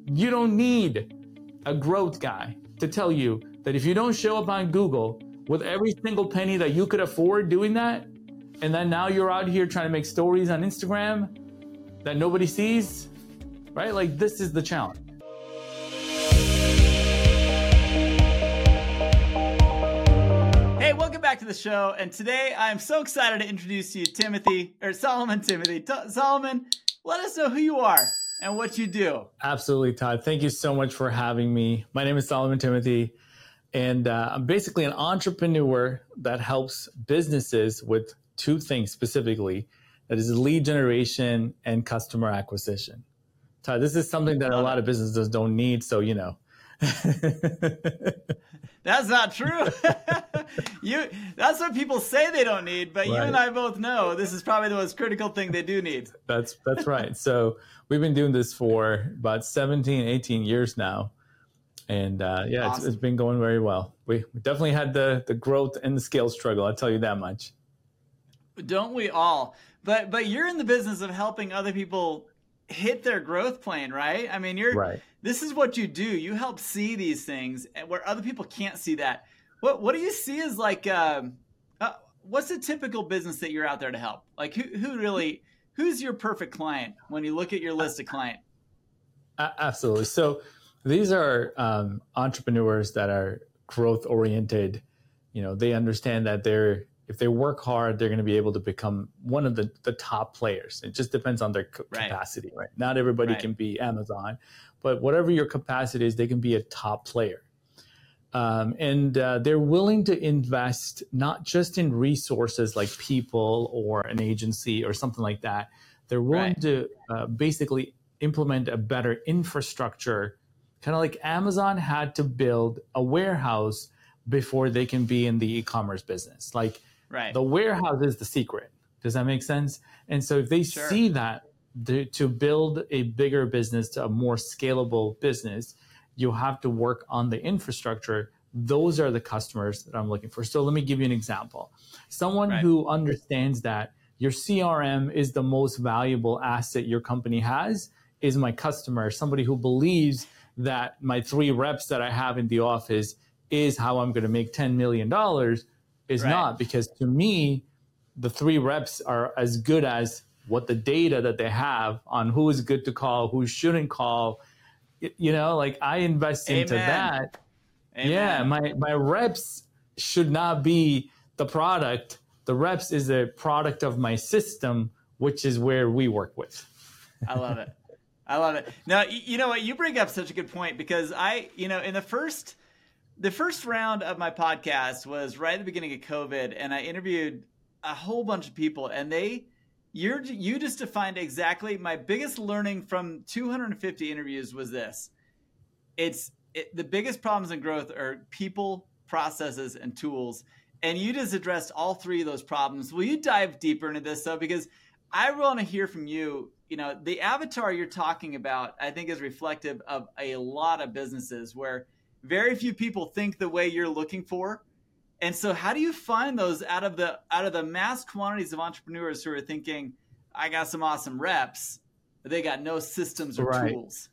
You don't need a growth guy to tell you that if you don't show up on Google with every single penny that you could afford doing that, and then now you're out here trying to make stories on Instagram that nobody sees, right? Like, this is the challenge. Hey, welcome back to the show. And today I'm so excited to introduce you Solomon Timothy. Solomon, let us know who you are and what you do. Absolutely, Todd. Thank you so much for having me. My name is Solomon Timothy, and I'm basically an entrepreneur that helps businesses with two things specifically. That is lead generation and customer acquisition. Todd, this is something that a lot of businesses don't need, so you know. That's not true. That's what people say they don't need, but right. You and I both know this is probably the most critical thing they do need. That's right. So we've been doing this for about 17, 18 years now. And awesome. It's been going very well. We definitely had the growth and the scale struggle, I'll tell you that much. Don't we all? But you're in the business of helping other people hit their growth plan, right? I mean, right. This is what you do. You help see these things where other people can't see that. What do you see as like, what's a typical business that you're out there to help? Like who's your perfect client when you look at your list of client? Absolutely. So these are entrepreneurs that are growth oriented. You know, they understand that if they work hard, they're going to be able to become one of the top players. It just depends on their capacity, right? Not everybody can be Amazon, but whatever your capacity is, they can be a top player. And they're willing to invest not just in resources like people or an agency or something like that. They're willing to basically implement a better infrastructure, kind of like Amazon had to build a warehouse before they can be in the e-commerce business. Like, the warehouse is the secret. Does that make sense? And so if they see that to build a bigger business, to a more scalable business, you have to work on the infrastructure. Those are the customers that I'm looking for. So let me give you an example. Someone who understands that your CRM is the most valuable asset your company has is my customer. Somebody who believes that my 3 reps that I have in the office is how I'm going to make $10 million is not, because to me, the 3 reps are as good as what the data that they have on who is good to call, who shouldn't call. You know, like I invest into that. Amen. Yeah, my reps should not be the product. The reps is a product of my system, which is where we work with. I love it. Now, you know what? You bring up such a good point because in the first round of my podcast was right at the beginning of COVID, and I interviewed a whole bunch of people, and you just defined exactly my biggest learning from 250 interviews was this. The biggest problems in growth are people, processes, and tools. And you just addressed all 3 of those problems. Will you dive deeper into this though? Because I want to hear from you. You know, the avatar you're talking about, I think is reflective of a lot of businesses where very few people think the way you're looking for. And so how do you find those out of the mass quantities of entrepreneurs who are thinking, I got some awesome reps, but they got no systems or tools?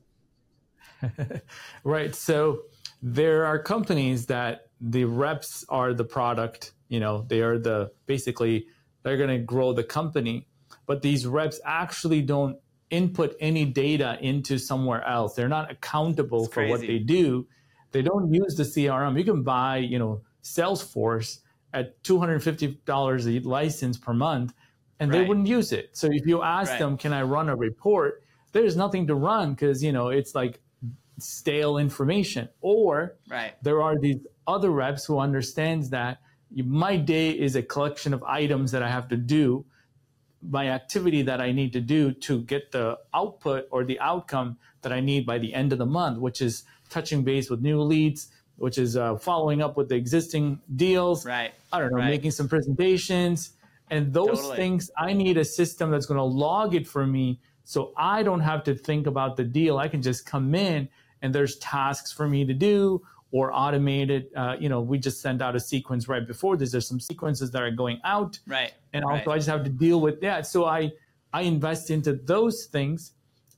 Right. So there are companies that the reps are the product, you know, they are they're going to grow the company, but these reps actually don't input any data into somewhere else. They're not accountable for what they do. They don't use the CRM. You can buy, you know, Salesforce at $250 a license per month, and they wouldn't use it. So if you ask them, can I run a report? There's nothing to run because, you know, it's like stale information. Or there are these other reps who understands that my day is a collection of items that I have to do, my activity that I need to do to get the output or the outcome that I need by the end of the month, which is touching base with new leads, which is following up with the existing deals. I don't know, making some presentations. And those things, I need a system that's going to log it for me so I don't have to think about the deal. I can just come in and there's tasks for me to do or automate it. We just send out a sequence right before this. There's some sequences that are going out. And also I just have to deal with that. So I invest into those things.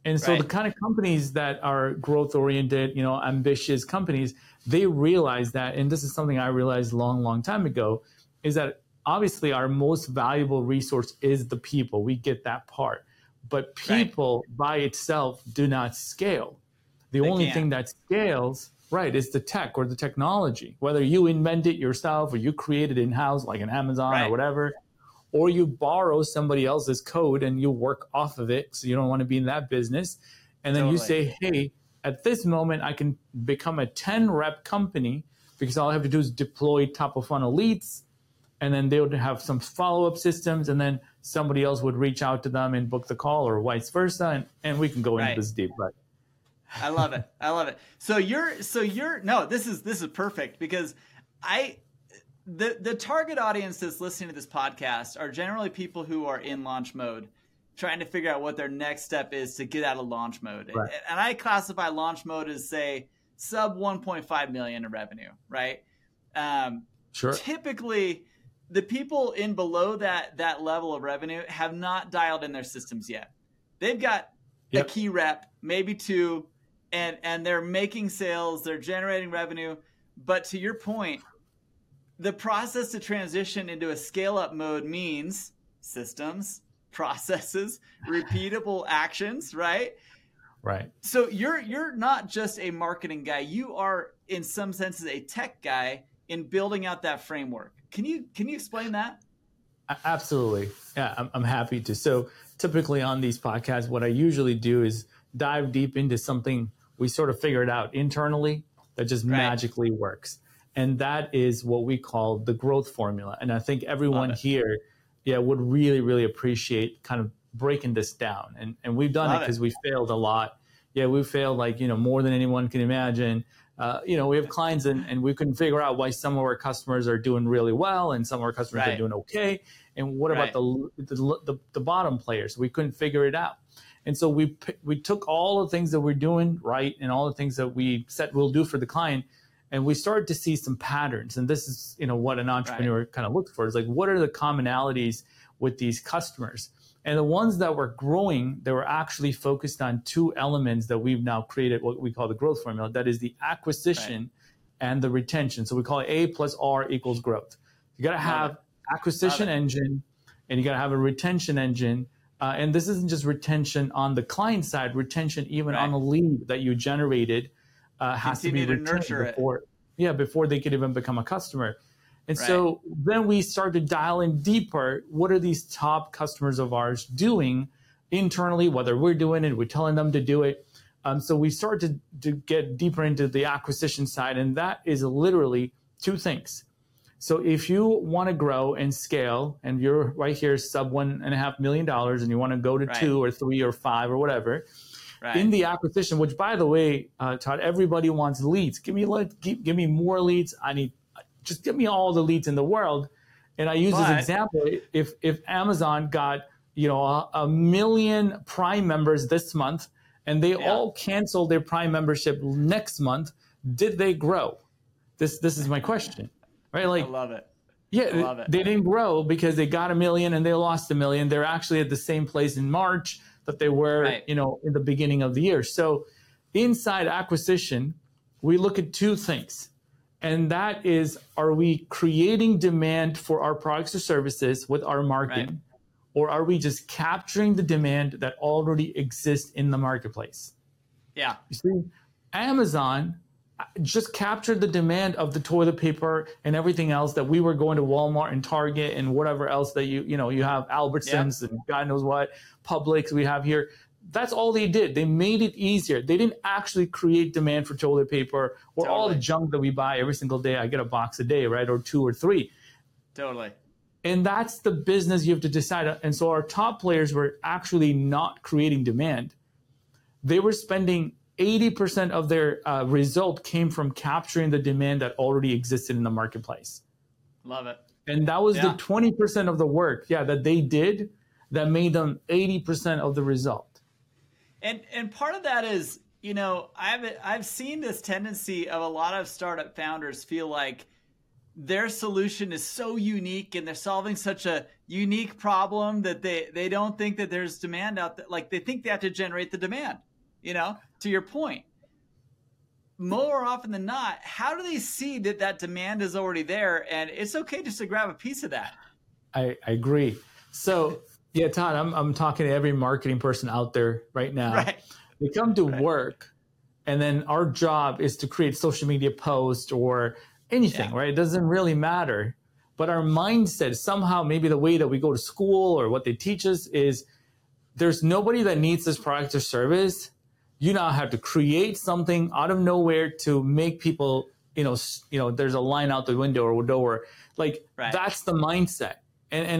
And so the kind of companies that are growth oriented, ambitious companies, they realize that, and this is something I realized a long time ago, is that obviously our most valuable resource is the people. We get that part. But people by itself do not scale. The only thing that scales, is the tech or the technology. Whether you invent it yourself or you create it in-house like an Amazon or whatever, or you borrow somebody else's code and you work off of it, so you don't want to be in that business. And then you say, hey, at this moment, I can become a 10-rep company because all I have to do is deploy top-of-funnel leads, and then they would have some follow-up systems, and then somebody else would reach out to them and book the call or vice versa, and we can go into this deep. But I love it. So this is perfect, because the target audience that's listening to this podcast are generally people who are in launch mode, trying to figure out what their next step is to get out of launch mode. Right. And I classify launch mode as, say, sub 1.5 million in revenue, right? Sure. Typically, the people in below that level of revenue have not dialed in their systems yet. They've got a key rep, maybe two, and they're making sales, they're generating revenue. But to your point, the process to transition into a scale-up mode means systems, processes, repeatable actions, right? Right. So you're not just a marketing guy. You are, in some senses, a tech guy in building out that framework. Can you explain that? Absolutely. Yeah, I'm happy to. So typically on these podcasts, what I usually do is dive deep into something we sort of figured out internally that just magically works. And that is what we call the growth formula. And I think everyone here would really, really appreciate kind of breaking this down. And we've done it because we failed a lot. Yeah, we failed more than anyone can imagine. We have clients and we couldn't figure out why some of our customers are doing really well and some of our customers are doing okay. And what about the bottom players? We couldn't figure it out. And so we took all the things that we're doing right and all the things that we said we'll do for the client, and we started to see some patterns. And this is what an entrepreneur kind of looks for. It's like, what are the commonalities with these customers? And the ones that were growing, they were actually focused on two elements that we've now created, what we call the growth formula. That is the acquisition and the retention. So we call it A plus R equals growth. You got to have acquisition engine, and you got to have a retention engine. And this isn't just retention on the client side, retention even on the lead that you generated has to be retained before they could even become a customer. And so then we started dialing deeper. What are these top customers of ours doing internally, whether we're doing it, we're telling them to do it. So we started to get deeper into the acquisition side, and that is literally two things. So if you want to grow and scale, and you're right here sub $1.5 million, and you want to go to 2 or 3 or 5 or whatever, in the acquisition, which by the way, Todd, everybody wants leads. Give me more leads. Just give me all the leads in the world. And I use this example. If Amazon got 1 million Prime members this month, and they all canceled their Prime membership next month, did they grow? This is my question. Right? I love it. Yeah, they didn't grow because they got 1 million and they lost 1 million. They're actually at the same place in March that they were, in the beginning of the year. So inside acquisition, we look at two things. And that is, are we creating demand for our products or services with our marketing? Or are we just capturing the demand that already exists in the marketplace? Yeah. You see, Amazon just captured the demand of the toilet paper and everything else that we were going to Walmart and Target and whatever else that you have, Albertsons and God knows what, Publix we have here. That's all they did. They made it easier. They didn't actually create demand for toilet paper or all the junk that we buy every single day. I get a box a day, right? Or 2 or 3. Totally. And that's the business you have to decide. And so our top players were actually not creating demand. They were spending 80% of their result came from capturing the demand that already existed in the marketplace. Love it. And that was the 20% of the work, that they did that made them 80% of the result. And part of that is, I've seen this tendency of a lot of startup founders feel like their solution is so unique and they're solving such a unique problem that they don't think that there's demand out there. Like they think they have to generate the demand, to your point. More often than not, how do they see that demand is already there and it's okay just to grab a piece of that? I agree. So yeah, Todd, I'm talking to every marketing person out there right now. Right. They come to work and then our job is to create social media posts or anything, right? It doesn't really matter. But our mindset, somehow, maybe the way that we go to school or what they teach us is there's nobody that needs this product or service. You now have to create something out of nowhere to make people, there's a line out the window or door. Like that's the mindset. And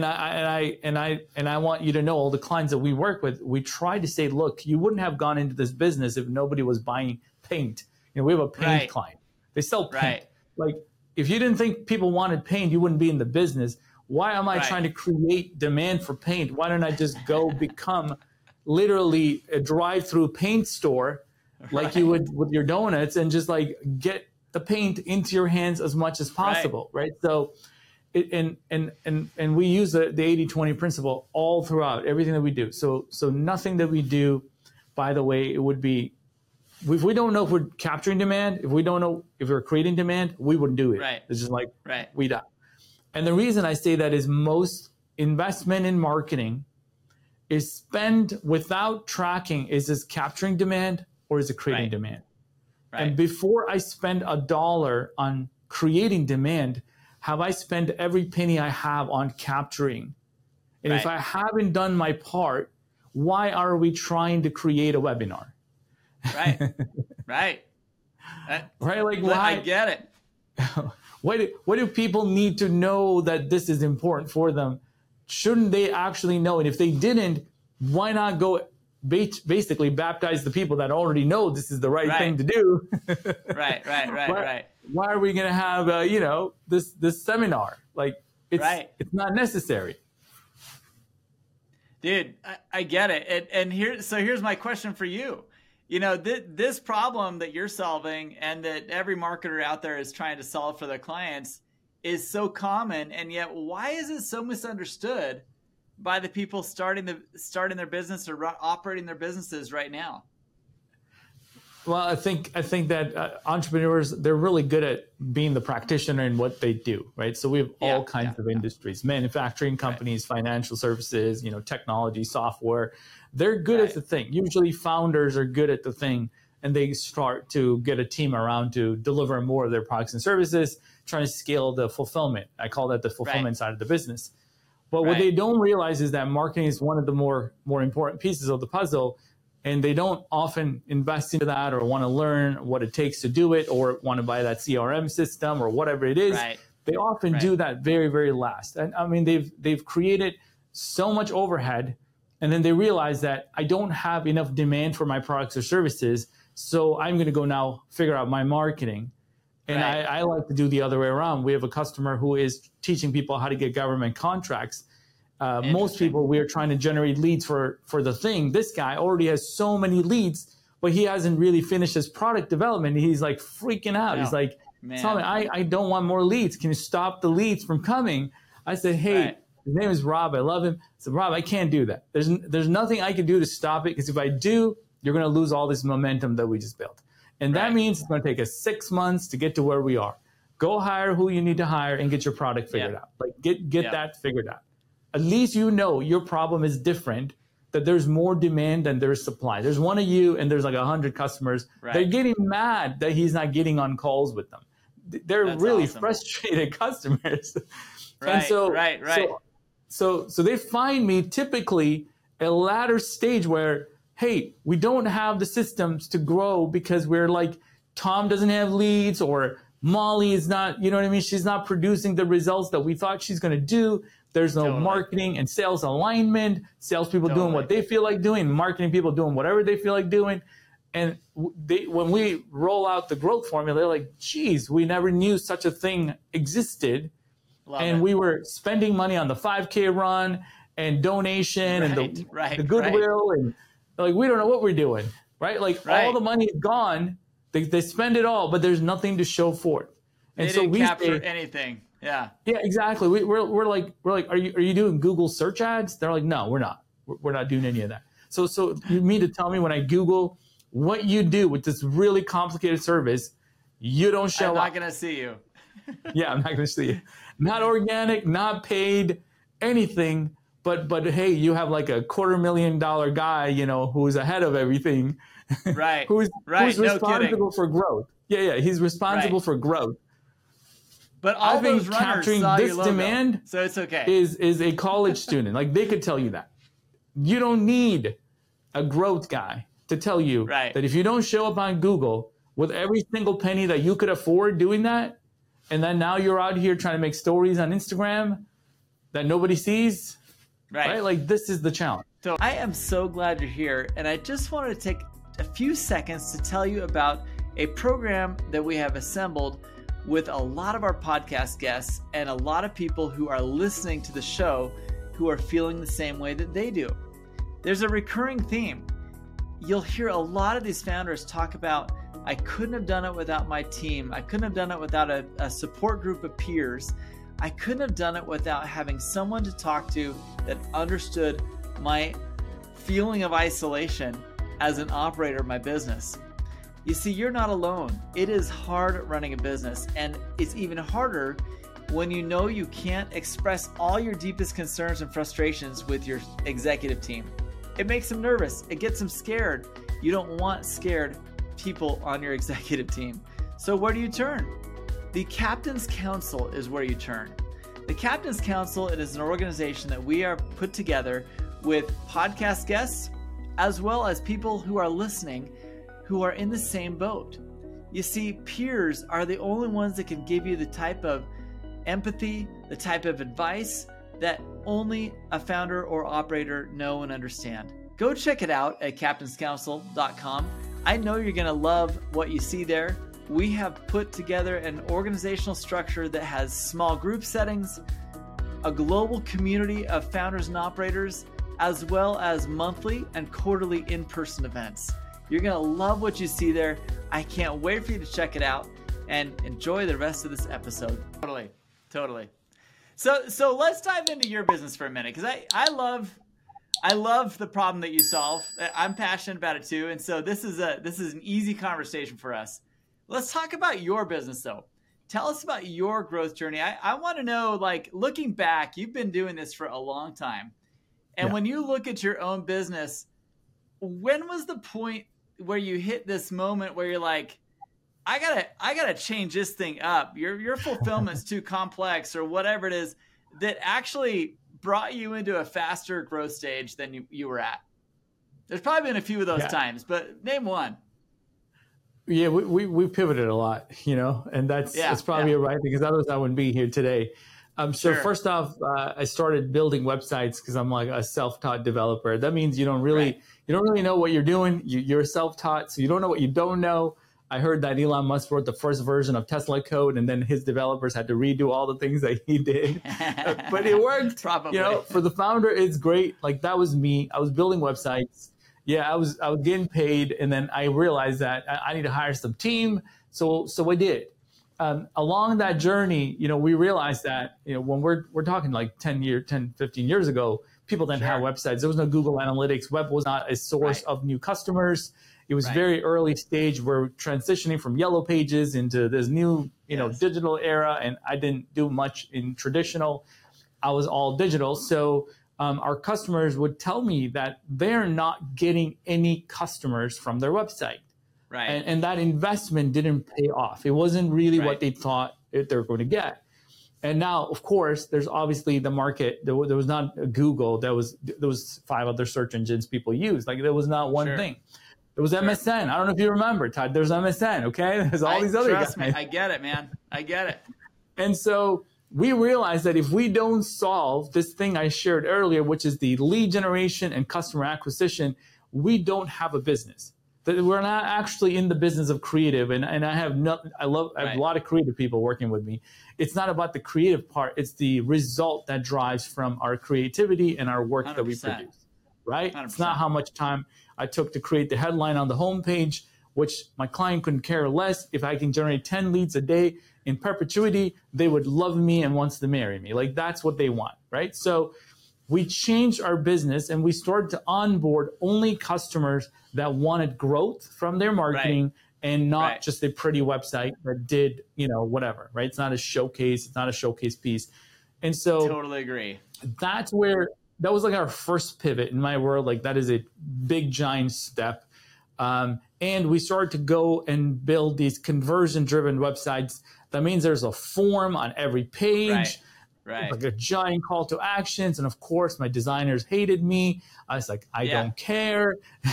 I want you to know, all the clients that we work with, we try to say, look, you wouldn't have gone into this business if nobody was buying paint. We have a paint client. They sell paint. Like if you didn't think people wanted paint, you wouldn't be in the business. Why am I trying to create demand for paint? Why don't I just go become literally a drive-through paint store like you would with your donuts and just like get the paint into your hands as much as possible, right? So and we use the 80-20 principle all throughout everything that we do. So nothing that we do, by the way, it would be, if we don't know if we're capturing demand, if we don't know if we're creating demand, we wouldn't do it. It's just like we die. And the reason I say that is most investment in marketing is spend without tracking. Is this capturing demand or is it creating demand? And before I spend $1 on creating demand, have I spent every penny I have on capturing? And if I haven't done my part, why are we trying to create a webinar? Right. Right. Like why? I get it. What do people need to know that this is important for them? Shouldn't they actually know? And if they didn't, why not go basically baptize the people that already know this is the right thing to do? Right. Why are we going to have this seminar? Like it's not necessary. Dude, I get it. And here's my question for you. This problem that you're solving and that every marketer out there is trying to solve for their clients is so common, and yet why is it so misunderstood by the people starting their business or operating their businesses right now? Well, I think that entrepreneurs, they're really good at being the practitioner in what they do, right? So we have all kinds of industries, manufacturing companies, financial services, technology, software. They're good at the thing. Usually founders are good at the thing, and they start to get a team around to deliver more of their products and services, trying to scale the fulfillment. I call that the fulfillment side of the business. But what they don't realize is that marketing is one of the more important pieces of the puzzle, and they don't often invest into that or want to learn what it takes to do it or want to buy that CRM system or whatever it is. They often do that very, very last. And I mean, they've created so much overhead, and then they realize that I don't have enough demand for my products or services, so I'm going to go now figure out my marketing. And I like to do the other way around. We have a customer who is teaching people how to get government contracts. Most people, we are trying to generate leads for the thing. This guy already has so many leads, but he hasn't really finished his product development. He's like freaking out. He's like, Tommy, I don't want more leads. Can you stop the leads from coming? I said, hey, his name is Rob. I love him. I said, Rob, I can't do that. There's nothing I can do to stop it, because if I do, you're going to lose all this momentum that we just built. And that means it's going to take us 6 months to get to where we are. Go hire who you need to hire and get your product figured out. Like get that figured out. At least your problem is different, that there's more demand than there's supply. There's one of you and there's like 100 customers. They're getting mad that he's not getting on calls with them. They're really frustrated customers. And so they find me typically a latter stage where, hey, we don't have the systems to grow because we're like, Tom doesn't have leads, or Molly is not, you know what I mean? She's not producing the results that we thought she's going to do. There's no marketing and sales alignment, salespeople doing what they feel like doing, marketing people doing whatever they feel like doing. And when we roll out the growth formula, they're like, geez, we never knew such a thing existed. We were spending money on the 5K run and donation and the goodwill and like, we don't know what we're doing, right? Like all the money is gone. They spend it all, but there's nothing to show for it. And they didn't capture anything. Yeah. Yeah, exactly. We're like, are you doing Google search ads? They're like, no, we're not. We're not doing any of that. So you mean to tell me when I Google what you do with this really complicated service, you don't show up? I'm not going to see you. Yeah, I'm not going to see you. Not organic, not paid, anything. But hey, you have like a $250,000 guy, who's ahead of everything. Right. who's responsible no for growth. Yeah. He's responsible for growth. But all those runners capturing saw this your logo, demand, so it's okay. Is a college student. Like, they could tell you that. You don't need a growth guy to tell you that if you don't show up on Google with every single penny that you could afford doing that, and then now you're out here trying to make stories on Instagram that nobody sees, right? Like, this is the challenge. So I am so glad you're here, and I just wanted to take a few seconds to tell you about a program that we have assembled with a lot of our podcast guests and a lot of people who are listening to the show who are feeling the same way that they do. There's a recurring theme. You'll hear a lot of these founders talk about, I couldn't have done it without my team. I couldn't have done it without a support group of peers. I couldn't have done it without having someone to talk to that understood my feeling of isolation as an operator of my business. You see, you're not alone. It is hard running a business, and it's even harder when you know you can't express all your deepest concerns and frustrations with your executive team. It makes them nervous. It gets them scared. You don't want scared people on your executive team. So where do you turn? The Captain's Council is where you turn. The Captain's Council, it is an organization that we are put together with podcast guests, as well as people who are listening who are in the same boat. You see, peers are the only ones that can give you the type of empathy, the type of advice that only a founder or operator know and understand. Go check it out at captainscouncil.com. I know you're going to love what you see there. We have put together an organizational structure that has small group settings, a global community of founders and operators, as well as monthly and quarterly in-person events. You're going to love what you see there. I can't wait for you to check it out and enjoy the rest of this episode. Totally. So let's dive into your business for a minute, because I love the problem that you solve. I'm passionate about it too, and so this is an easy conversation for us. Let's talk about your business though. Tell us about your growth journey. I want to know, like, looking back, you've been doing this for a long time, and when you look at your own business, when was the point where you hit this moment where you're like, I gotta change this thing up. Your fulfillment's too complex, or whatever it is, that actually brought you into a faster growth stage than you were at? There's probably been a few of those times, but name one. Yeah, we pivoted a lot, and that's probably a right thing, because otherwise I wouldn't be here today. So first off, I started building websites because I'm like a self-taught developer. That means you don't really know what you're doing. You're self-taught, so you don't know what you don't know. I heard that Elon Musk wrote the first version of Tesla code, and then his developers had to redo all the things that he did. But it worked. Probably. For the founder, it's great. Like, that was me. I was building websites. Yeah, I was getting paid, and then I realized that I need to hire some team. So I did. Along that journey, we realized that, when we're talking like 10, 15 years ago, people didn't have websites. There was no Google Analytics. Web was not a source of new customers. It was very early stage. We're transitioning from Yellow Pages into this new, digital era. And I didn't do much in traditional. I was all digital. So our customers would tell me that they're not getting any customers from their website. Right. And that investment didn't pay off. It wasn't really what they thought they were going to get. And now, of course, there's obviously the market. There was not Google. There was 5 other search engines people use. Like, there was not one thing. There was MSN. I don't know if you remember, Todd. There's MSN, okay? There's all these other guys. Trust me, I get it, man. I get it. And so we realized that if we don't solve this thing I shared earlier, which is the lead generation and customer acquisition, we don't have a business. That we're not actually in the business of creative. And I have a lot of creative people working with me. It's not about the creative part. It's the result that drives from our creativity and our work 100%. That we produce, right? 100%. It's not how much time I took to create the headline on the homepage. which my client couldn't care less. If I can generate 10 leads a day in perpetuity, they would love me and wants to marry me. Like that's what they want, right? So we changed our business and we started to onboard only customers that wanted growth from their marketing and not just a pretty website that did, whatever, right? It's not a showcase. It's not a showcase piece. And so totally agree. That was like our first pivot in my world. Like that is a big, giant step. And we started to go and build these conversion-driven websites. That means there's a form on every page, like a giant call to actions. And of course, my designers hated me. I was like, I don't care.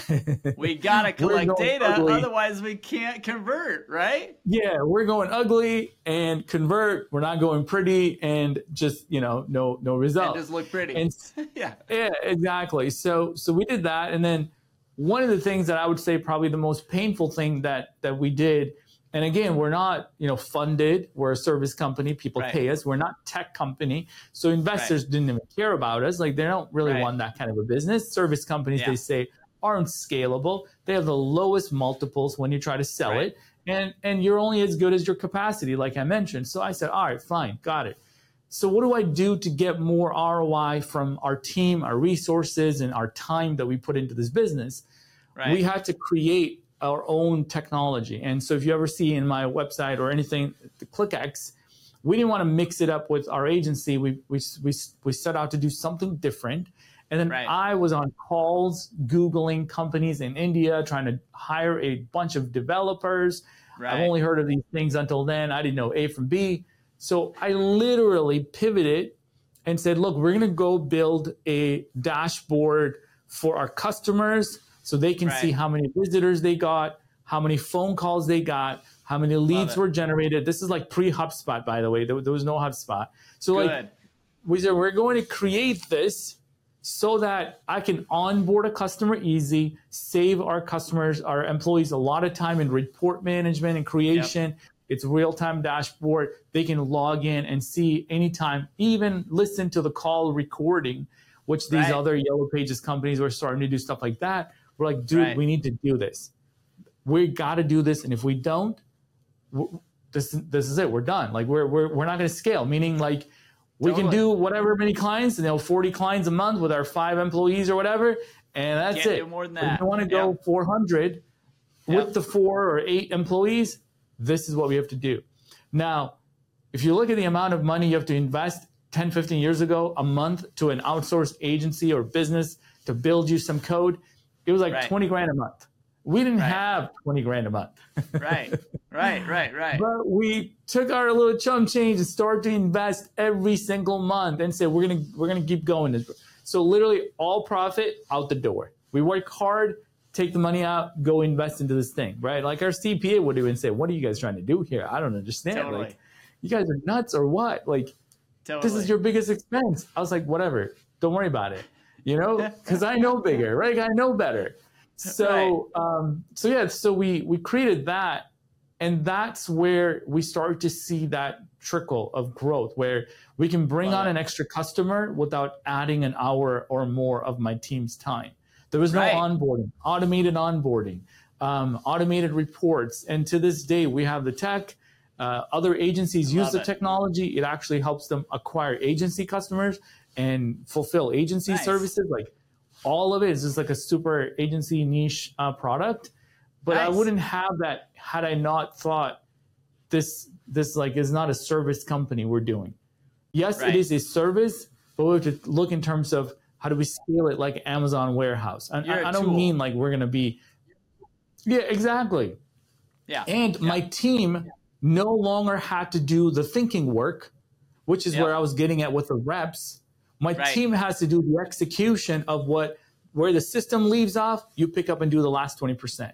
We got to collect data, otherwise we can't convert, right? Yeah, we're going ugly and convert. We're not going pretty and just, no result. And just look pretty. And, yeah, exactly. So we did that. And then one of the things that I would say probably the most painful thing that we did, and again, we're not, funded. We're a service company. People pay us. We're not tech company. So investors didn't even care about us. Like they don't really want that kind of a business. Service companies, they say, aren't scalable. They have the lowest multiples when you try to sell it. And you're only as good as your capacity, like I mentioned. So I said, all right, fine, got it. So what do I do to get more ROI from our team, our resources, and our time that we put into this business? We had to create our own technology. And so if you ever see in my website or anything, the ClickX, we didn't want to mix it up with our agency. We set out to do something different. And then I was on calls, Googling companies in India, trying to hire a bunch of developers. I've only heard of these things until then. I didn't know A from B. So I literally pivoted and said, look, we're going to go build a dashboard for our customers so they can see how many visitors they got, how many phone calls they got, how many leads were generated. This is like pre-HubSpot, by the way. There was no HubSpot. So we said, we're going to create this so that I can onboard a customer easy, save our customers, our employees a lot of time in report management and creation. It's real-time dashboard. They can log in and see anytime, even listen to the call recording, which these other Yellow Pages companies were starting to do stuff like that. We're like, dude, we need to do this. We got to do this. And if we don't, this is it. We're done. Like we're not going to scale, meaning like we can do whatever many clients, 40 clients a month with our 5 employees or whatever. And that's Can't it. do more than that. If you want to go 400 with the 4 or 8 employees, this is what we have to do. Now, if you look at the amount of money you have to invest 10, 15 years ago, a month to an outsourced agency or business to build you some code, it was like 20 grand a month. We didn't have 20 grand a month. Right. But we took our little chunk change and started to invest every single month and said, we're gonna keep going. So literally all profit out the door. We work hard, take the money out, go invest into this thing, right? Like our CPA would even say, what are you guys trying to do here? I don't understand. Totally. Like, you guys are nuts or what? Like, this is your biggest expense. I was like, whatever, don't worry about it, because I know bigger, right? I know better. So, so we created that, and that's where we started to see that trickle of growth, where we can bring on an extra customer without adding an hour or more of my team's time. There was no onboarding, automated onboarding, automated reports. And to this day, we have the tech. Other agencies use the technology. It actually helps them acquire agency customers and fulfill agency services. Like all of it is just like a super agency niche product. But I wouldn't have that had I not thought this like is not a service company we're doing. Yes, it is a service, but we have to look in terms of how do we scale it like Amazon warehouse? And I don't mean like we're going to be, exactly. And my team no longer had to do the thinking work, which is where I was getting at with the reps. My team has to do the execution of where the system leaves off, you pick up and do the last 20%.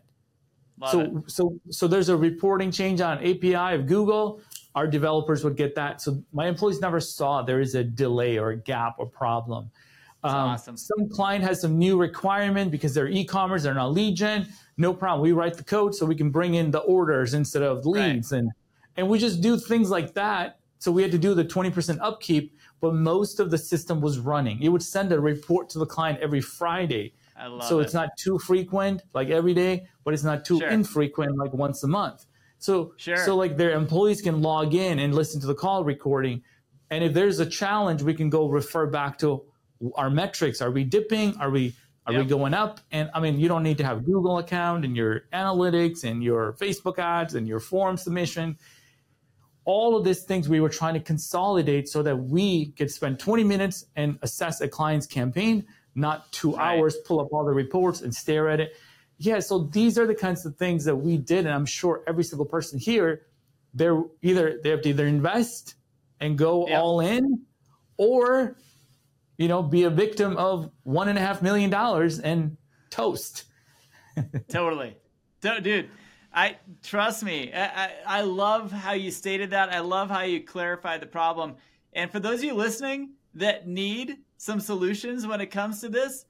So there's a reporting change on API of Google. Our developers would get that. So my employees never saw there is a delay or a gap or problem. Awesome. Some client has some new requirement because they're e-commerce, they're not lead gen. No problem. We write the code so we can bring in the orders instead of leads. And we just do things like that. So we had to do the 20% upkeep, but most of the system was running. It would send a report to the client every Friday I love So it. it's not too frequent, like every day, but it's not too Sure. infrequent, like once a month. So, Sure. so like their employees can log in and listen to the call recording. And if there's a challenge, we can go refer back to our metrics. Are we dipping? Are we going up? And I mean, you don't need to have a Google account and your analytics and your Facebook ads and your form submission. All of these things we were trying to consolidate so that we could spend 20 minutes and assess a client's campaign, not 2 hours, pull up all the reports and stare at it. Yeah, so these are the kinds of things that we did. And I'm sure every single person here, they have to either invest and go all in, or, be a victim of $1.5 million and toast. Totally. Dude, trust me. I love how you stated that. I love how you clarified the problem. And for those of you listening that need some solutions when it comes to this,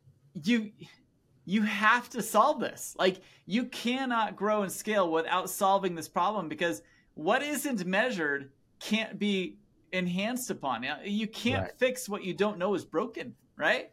you have to solve this. Like, you cannot grow and scale without solving this problem, because what isn't measured can't be enhanced upon. You can't fix what you don't know is broken, right?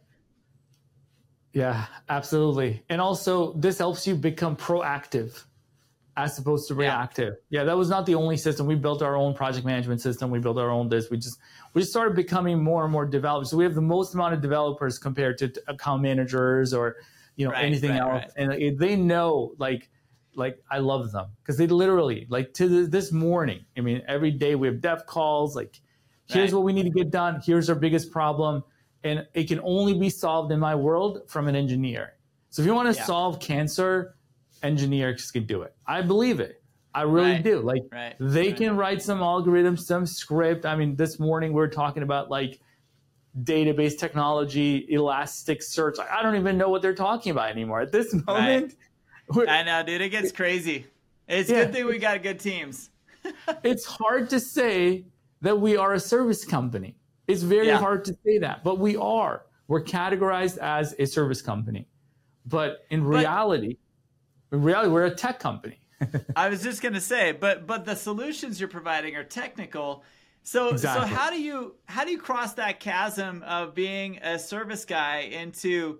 Yeah, absolutely. And also, this helps you become proactive as opposed to reactive. Yeah, that was not the only system. We built our own project management system. We built our own this. We just started becoming more and more developed. So we have the most amount of developers compared to account managers or anything else. Right. And they know, like I love them, because they literally, like, to this morning, I mean, every day we have dev calls, like, here's what we need to get done. Here's our biggest problem. And it can only be solved in my world from an engineer. So if you want to solve cancer, engineers can do it. I believe it. I really do. Like, they can write some algorithm, some script. I mean, this morning we were talking about, like, database technology, Elasticsearch. I don't even know what they're talking about anymore at this moment. I know, dude. It gets crazy. It's a good thing we got good teams. It's hard to say that we are a service company. It's very hard to say that, but we are. We're categorized as a service company. But in reality, we're a tech company. I was just going to say, but the solutions you're providing are technical. So how do you cross that chasm of being a service guy into,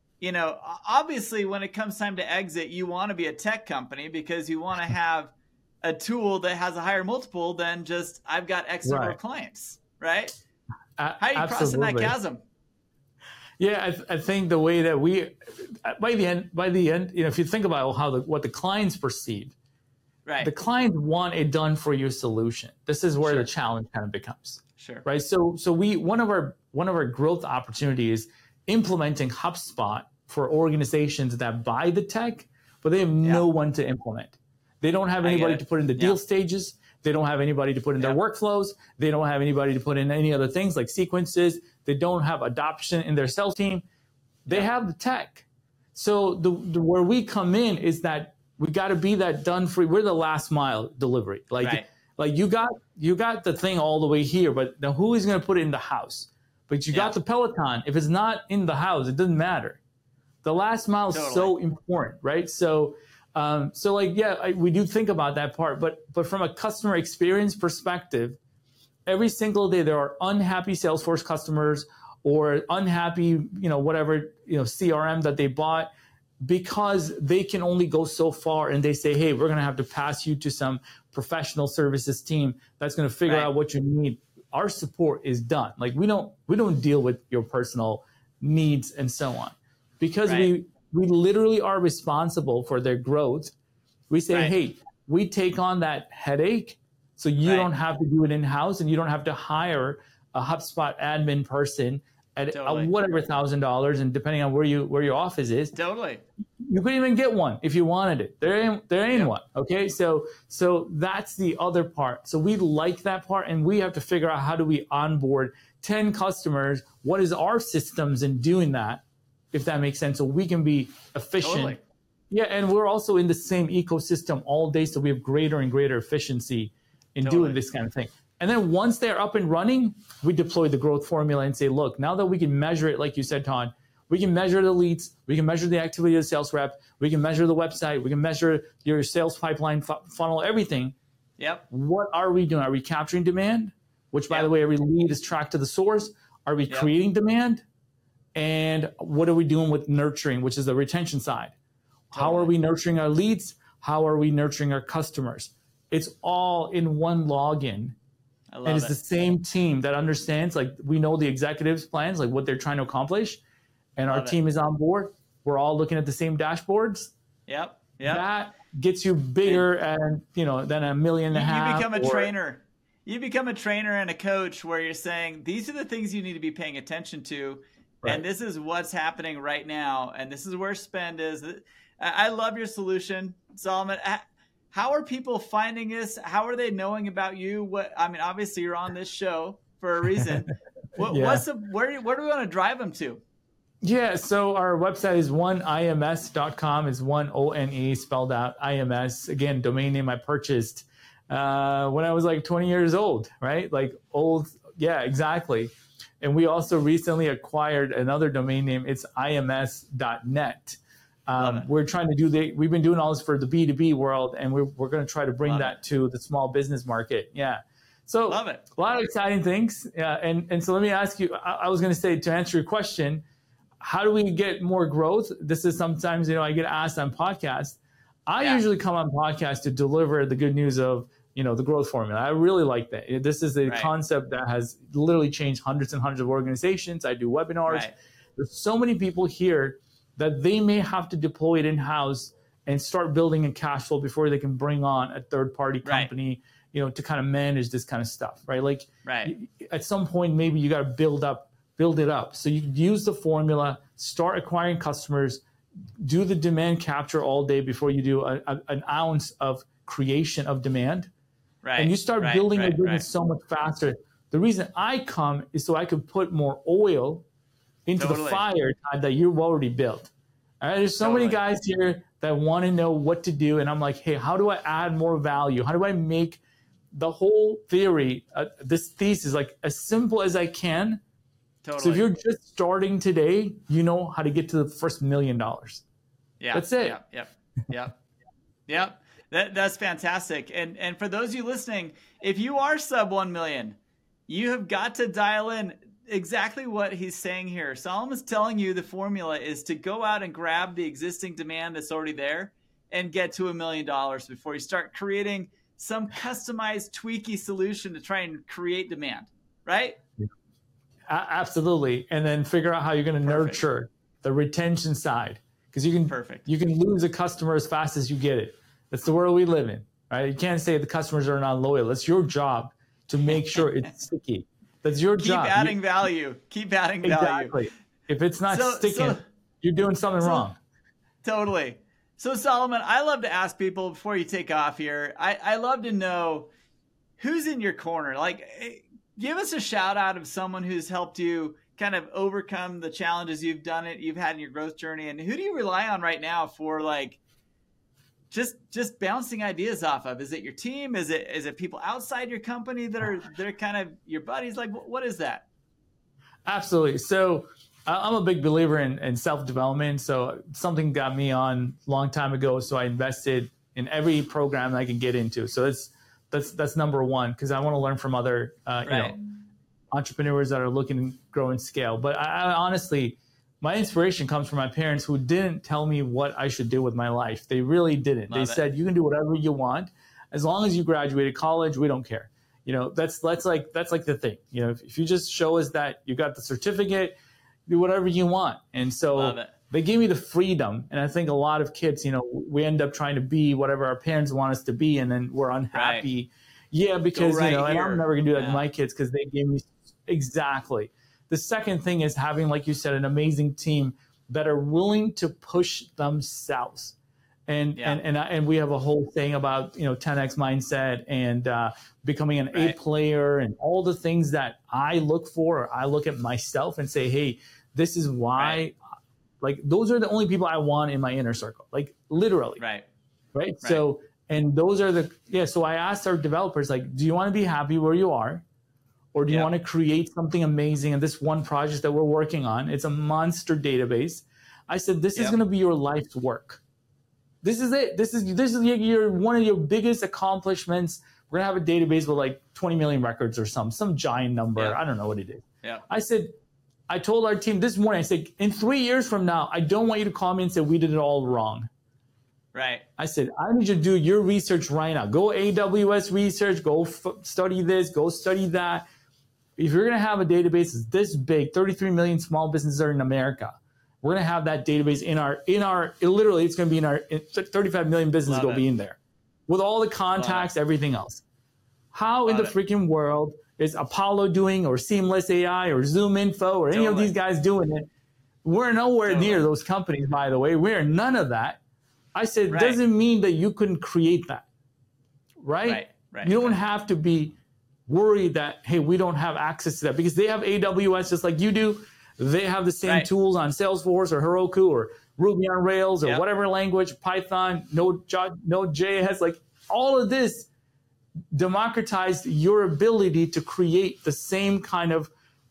obviously when it comes time to exit, you want to be a tech company because you want to have a tool that has a higher multiple than just I've got X number of clients, right? How are you crossing that chasm? Yeah, I think the way that by the end, if you think about what the clients perceive, the clients want a done for you solution. This is where the challenge kind of becomes. Right. So one of our growth opportunities is implementing HubSpot for organizations that buy the tech, but they have no one to implement. They don't have anybody to put in the deal stages. They don't have anybody to put in their workflows. They don't have anybody to put in any other things like sequences. They don't have adoption in their sales team. They have the tech. So where we come in is that we got to be that done for. We're the last mile delivery. Like you got the thing all the way here, but now who is going to put it in the house? But you got the Peloton. If it's not in the house, it doesn't matter. The last mile is so important, right? So we do think about that part, but from a customer experience perspective, every single day there are unhappy Salesforce customers or unhappy, whatever, CRM that they bought, because they can only go so far, and they say, hey, we're going to have to pass you to some professional services team that's going to figure out what you need. Our support is done. Like, we don't deal with your personal needs and so on, because we literally are responsible for their growth. We say, hey, we take on that headache, so you don't have to do it in-house, and you don't have to hire a HubSpot admin person at whatever $1,000, and depending on where your office is. You could even get one if you wanted it. There ain't one. Okay, so that's the other part. So we like that part, and we have to figure out, how do we onboard 10 customers? What is our systems in doing that, if that makes sense, so we can be efficient. Yeah, and we're also in the same ecosystem all day, so we have greater and greater efficiency in doing this kind of thing. And then once they're up and running, we deploy the growth formula and say, look, now that we can measure it, like you said, Todd, we can measure the leads, we can measure the activity of the sales rep, we can measure the website, we can measure your sales pipeline funnel, everything. What are we doing? Are we capturing demand? Which, by the way, every lead is tracked to the source. Are we creating demand? And what are we doing with nurturing, which is the retention side? Totally. How are we nurturing our leads? How are we nurturing our customers? It's all in one login. And it's the same team that understands, like, we know the executives' plans, like what they're trying to accomplish, and our team is on board. We're all looking at the same dashboards. Yep. That gets you bigger and than $1.5 million. You become a trainer. You become a trainer and a coach where you're saying, these are the things you need to be paying attention to. Right. And this is what's happening right now. And this is where spend is. I love your solution, Solomon. How are people finding this? How are they knowing about you? Obviously you're on this show for a reason. Where do we want to drive them to? Yeah, so our website is oneims.com. It's ONE spelled out IMS. Again, domain name I purchased when I was like 20 years old, right? Like old. Yeah, exactly. And we also recently acquired another domain name. It's ims.net. We're trying to we've been doing all this for the B2B world, and we're going to try to bring that to the small business market. Yeah. So love it. A lot of exciting things. And so let me ask you, I was going to say, to answer your question, how do we get more growth? This is sometimes, I get asked on podcasts. I usually come on podcasts to deliver the good news of, the growth formula. I really like that. This is a concept that has literally changed hundreds and hundreds of organizations. I do webinars. Right. There's so many people here that they may have to deploy it in-house and start building in cash flow before they can bring on a third-party company, to kind of manage this kind of stuff, right? Like at some point, maybe you got to build it up. So you use the formula, start acquiring customers, do the demand capture all day before you do an ounce of creation of demand. Right. And you start building your business so much faster. The reason I come is so I can put more oil into the fire that you've already built. All right. There's so many guys here that want to know what to do. And I'm like, hey, how do I add more value? How do I make the whole theory, this thesis, like as simple as I can? Totally. So if you're just starting today, you know how to get to the first $1 million. Yeah. That's it. Yep. That's fantastic. And for those of you listening, if you are sub 1 million, you have got to dial in exactly what he's saying here. Solomon's telling you the formula is to go out and grab the existing demand that's already there and get to $1 million before you start creating some customized, tweaky solution to try and create demand, right? Absolutely. And then figure out how you're going to nurture the retention side, because you can lose a customer as fast as you get it. That's the world we live in, right? You can't say the customers are not loyal. It's your job to make sure it's sticky. That's your job. Keep adding value. Exactly. If it's not sticking, you're doing something wrong. Totally. So Solomon, I love to ask people before you take off here, I love to know who's in your corner. Like, give us a shout out of someone who's helped you kind of overcome the challenges you've had in your growth journey. And who do you rely on right now for like just bouncing ideas off of? Is it your team? Is it people outside your company that are kind of your buddies? Like, what is that? Absolutely. So I'm a big believer in self-development. So something got me on a long time ago. So I invested in every program I can get into. So that's number one, because I want to learn from other entrepreneurs that are looking to grow and scale. But I honestly, my inspiration comes from my parents, who didn't tell me what I should do with my life. They really didn't. They said, you can do whatever you want. As long as you graduated college, we don't care. That's like the thing. If you just show us that you got the certificate, do whatever you want. And so they gave me the freedom. And I think a lot of kids, we end up trying to be whatever our parents want us to be, and then we're unhappy. Right. Yeah, because, and I'm never going to do that to my kids, because they gave me exactly. The second thing is having, like you said, an amazing team that are willing to push themselves. And we have a whole thing about, 10X mindset and becoming an A player and all the things that I look for. Or I look at myself and say, hey, this is why, like, those are the only people I want in my inner circle, like literally. Right. So, and those are so I asked our developers, like, do you want to be happy where you are? Or do you want to create something amazing? And this one project that we're working on, it's a monster database. I said, this is going to be your life's work. This is it. This is one of your biggest accomplishments. We're going to have a database with like 20 million records or some giant number. I don't know what it is. I said, I told our team this morning, I said, in 3 years from now, I don't want you to call me and say we did it all wrong. Right. I said, I need you to do your research right now. Go AWS research, go study this, go study that. If you're going to have a database that's this big, 33 million small businesses are in America. We're going to have that database in our literally it's going to be in our 35 million businesses will be in there with all the contacts, everything else. How in the freaking world is Apollo doing, or Seamless AI or Zoom Info or any of these guys doing it? We're nowhere near those companies, by the way. We're none of that. I said, it doesn't mean that you couldn't create that, right? You don't have to be worried that, hey, we don't have access to that, because they have AWS just like you do. They have the same tools on Salesforce or Heroku or Ruby on Rails or whatever language, Python, Node.js, like all of this democratized your ability to create the same kind of,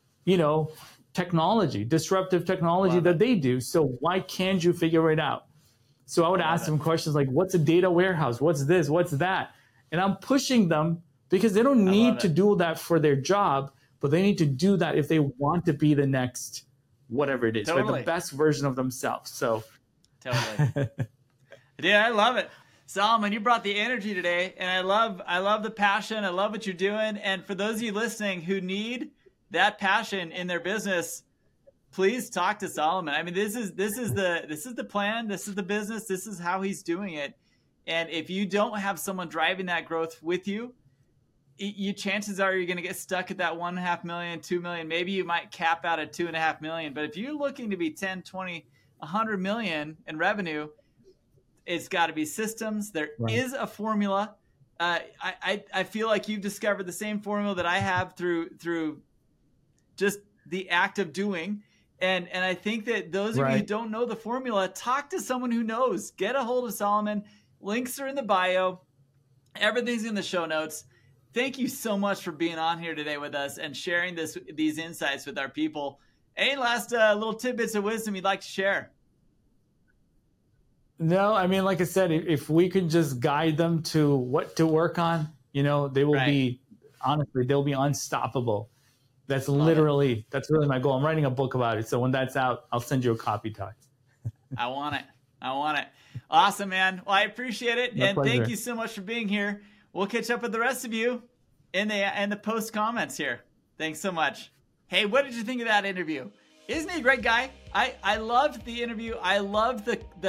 technology, disruptive technology that they do. So why can't you figure it out? So I would ask them questions like, what's a data warehouse? What's this? What's that? And I'm pushing them because they don't need to do that for their job, but they need to do that if they want to be the next, whatever it is, right? The best version of themselves. So totally. Yeah, I love it. Solomon, you brought the energy today, and I love the passion. I love what you're doing. And for those of you listening who need that passion in their business, please talk to Solomon. I mean, this is the plan. This is the business. This is how he's doing it. And if you don't have someone driving that growth with you, chances are you're going to get stuck at that 1.5 million, 2 million. Maybe you might cap out at 2.5 million. But if you're looking to be 10, 20, 100 million in revenue, it's got to be systems. There is a formula. I feel like you've discovered the same formula that I have through just the act of doing. And I think that those of you who don't know the formula, talk to someone who knows. Get a hold of Solomon. Links are in the bio. Everything's in the show notes. Thank you so much for being on here today with us and sharing these insights with our people. Any last little tidbits of wisdom you'd like to share? No, I mean, like I said, if we could just guide them to what to work on, they will be, honestly, they'll be unstoppable. That's really my goal. I'm writing a book about it. So when that's out, I'll send you a copy, Ty. I want it. Awesome, man. Well, I appreciate it. And thank you so much for being here. We'll catch up with the rest of you in the post comments here. Thanks so much. Hey, what did you think of that interview? Isn't he a great guy? I loved the interview. I loved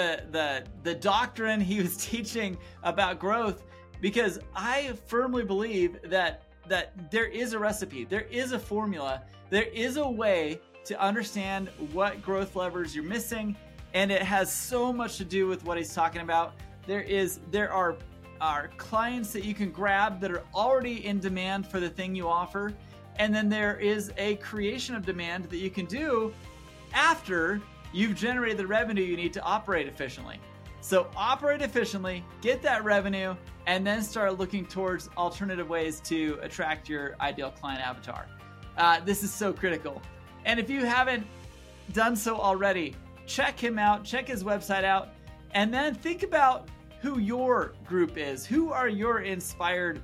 the doctrine he was teaching about growth, because I firmly believe that there is a recipe, there is a formula, there is a way to understand what growth levers you're missing, and it has so much to do with what he's talking about. There are clients that you can grab that are already in demand for the thing you offer. And then there is a creation of demand that you can do after you've generated the revenue you need to operate efficiently. So operate efficiently, get that revenue, and then start looking towards alternative ways to attract your ideal client avatar. This is so critical. And if you haven't done so already, check him out, check his website out, and then think about who your group is. Who are your inspired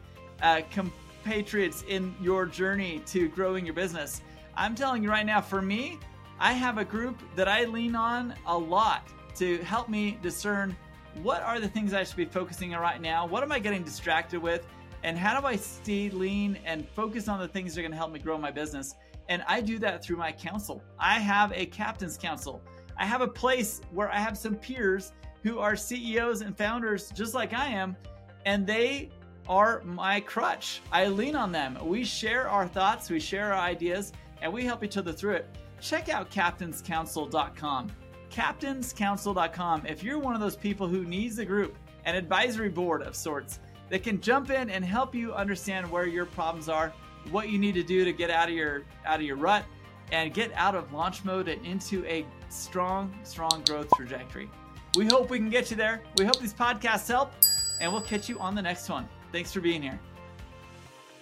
compatriots in your journey to growing your business? I'm telling you right now, for me, I have a group that I lean on a lot to help me discern what are the things I should be focusing on right now, what am I getting distracted with, and how do I stay lean and focus on the things that are going to help me grow my business. And I do that through my council. I have a captain's council. I have a place where I have some peers who are CEOs and founders just like I am, and they are my crutch. I lean on them. We share our thoughts, we share our ideas, and we help each other through it. Check out captainscouncil.com. Captainscouncil.com. If you're one of those people who needs a group, an advisory board of sorts, that can jump in and help you understand where your problems are, what you need to do to get out of your rut and get out of launch mode and into a strong growth trajectory. We hope we can get you there. We hope these podcasts help, and we'll catch you on the next one. Thanks for being here.